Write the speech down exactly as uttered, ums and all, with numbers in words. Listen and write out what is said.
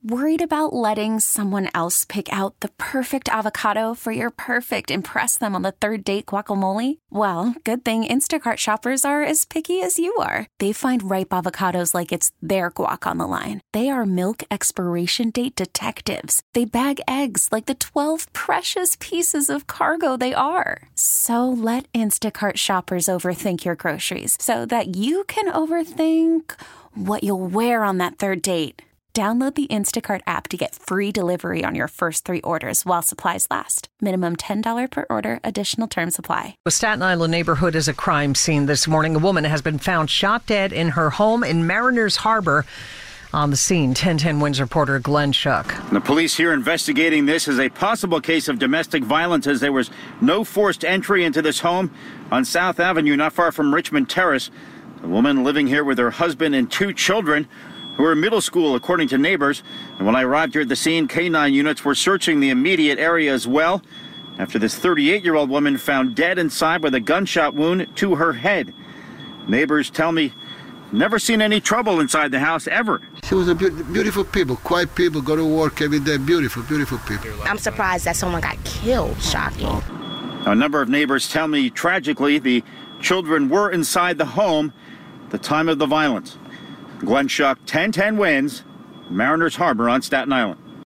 Worried about letting someone else pick out the perfect avocado for your perfect impress them on the third date guacamole? Well, good thing Instacart shoppers are as picky as you are. They find ripe avocados like it's their guac on the line. They are milk expiration date detectives. They bag eggs like the twelve precious pieces of cargo they are. So let Instacart shoppers overthink your groceries so that you can overthink what you'll wear on that third date. Download the Instacart app to get free delivery on your first three orders while supplies last. Minimum ten dollars per order. Additional terms apply. The Staten Island neighborhood is a crime scene this morning. A woman has been found shot dead in her home in Mariners Harbor. On the scene, ten ten Wins reporter Glenn Schuck. The police here investigating this as a possible case of domestic violence, as there was no forced entry into this home on South Avenue, not far from Richmond Terrace. The woman living here with her husband and two children who were in middle school, according to neighbors. And when I arrived here at the scene, K nine units were searching the immediate area as well after this thirty-eight-year-old woman found dead inside with a gunshot wound to her head. Neighbors tell me never seen any trouble inside the house ever. She was a be- beautiful people, quiet people, go to work every day, beautiful, beautiful people. I'm surprised that someone got killed. Shocking. A number of neighbors tell me, tragically, the children were inside the home at the time of the violence. Glenn Schuck, ten ten Wins, Mariners Harbor on Staten Island.